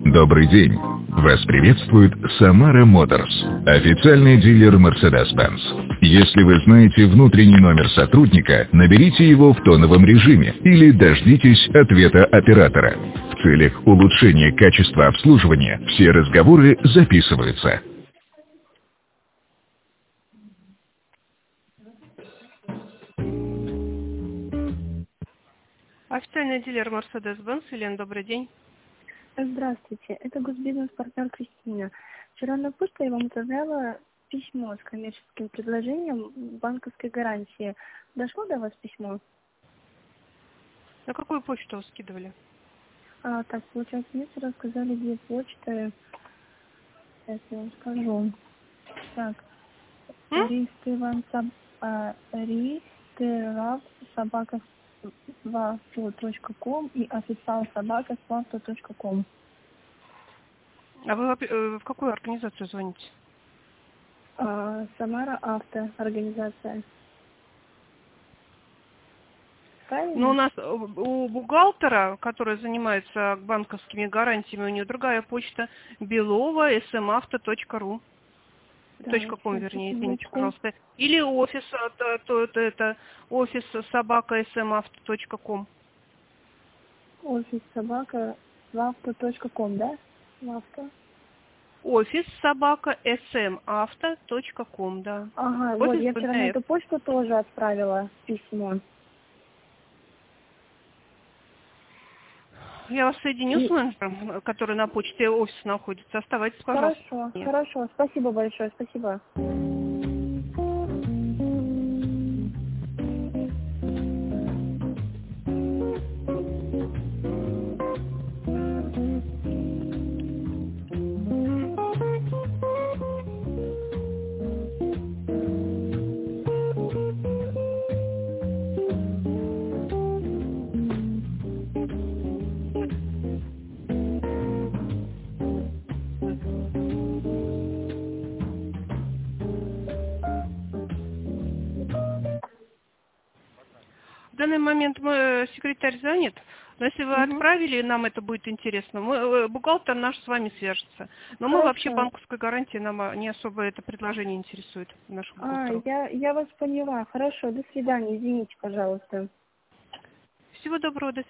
Добрый день! Вас приветствует Samara Motors, официальный дилер Mercedes-Benz. Если вы знаете внутренний номер сотрудника, наберите его в тоновом режиме или дождитесь ответа оператора. В целях улучшения качества обслуживания все разговоры записываются. Официальный дилер Mercedes-Benz. Елена, добрый день. Здравствуйте, это госбизнес-партнер Кристина. Вчера на почту я вам отправляла письмо с коммерческим предложением банковской гарантии. Дошло до вас письмо? На какую почту вы скидывали? Так, получается, мне вчера сказали, где почта. Сейчас я вам скажу. Так, registrab@собака.com и официал.собака.com. А вы в какую организацию звоните? Самара Авто организация. Правильно? Ну, у нас у бухгалтера, который занимается банковскими гарантиями, у нее другая почта Белова smauto.ru. Да, .com, вернее, извините, секундочку. пожалуйста. Или офис, это офис собака smauto.com. Офис собака вавто.ком, да? Вавто. Офис собака smauto.com, да. Ага, вот Офис я вчера на БТФ. эту почту тоже отправила письмо. Я вас соединю с менеджером, который на почте офиса находится. Оставайтесь, пожалуйста. Хорошо, Нет. хорошо. Спасибо большое, спасибо. В данный момент секретарь занят, но если вы отправили, нам это будет интересно. Бухгалтер наш с вами свяжется. Но мы вообще Хорошо. банковской гарантии, нам не особо это предложение интересует, нашу бухгалтеру. Я вас поняла. Хорошо, до свидания. Извините, пожалуйста. Всего доброго, до